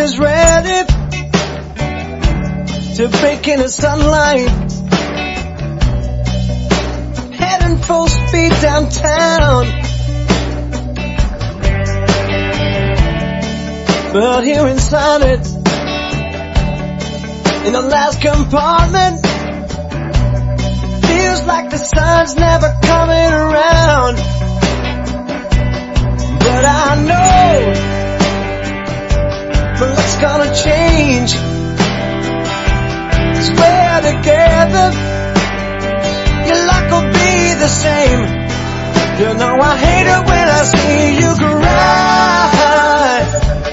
is ready to break into sunlight, heading full speed downtown. But here inside it, in the last compartment, feels like the sun's never coming around. But I know the look's gonna change, 'cause we're together, your luck will be the same. You know I hate it when I see you cry.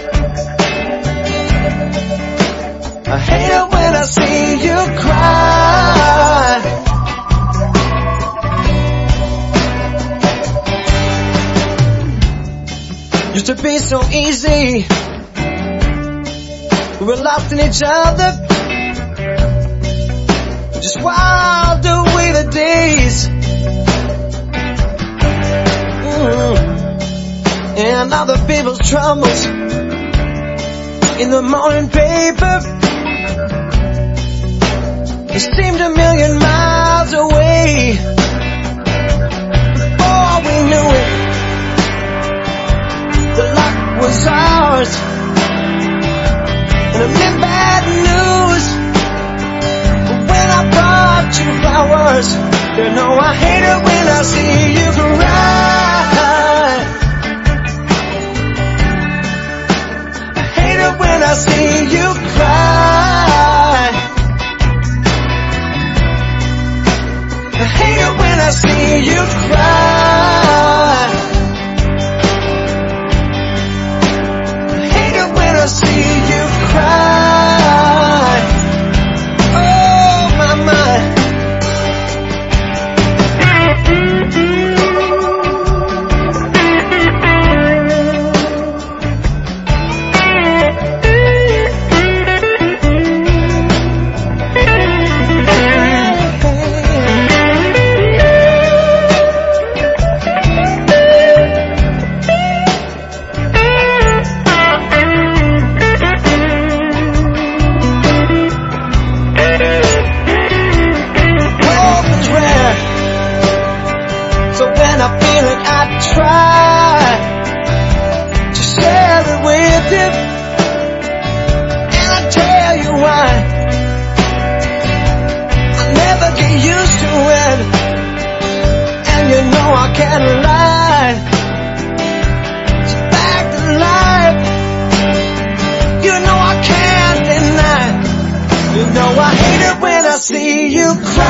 I hate it when I see you cry. Used to be so easy, we were lost in each other, just wild away the days. And other people's troubles in the morning paper, it seemed a million miles away. Before we knew it, the luck was ours, and I meant bad news. But when I brought you flowers, you know I hate it when I see you cry. I hate it when I see you cry. I hate it when I see you cry. I hate it when I see you cry. Oh my mind. Try to share it with you, and I tell you why. I never get used to it, and you know I can't lie. It's back to life, you know I can't deny. You know I hate it when I see you cry.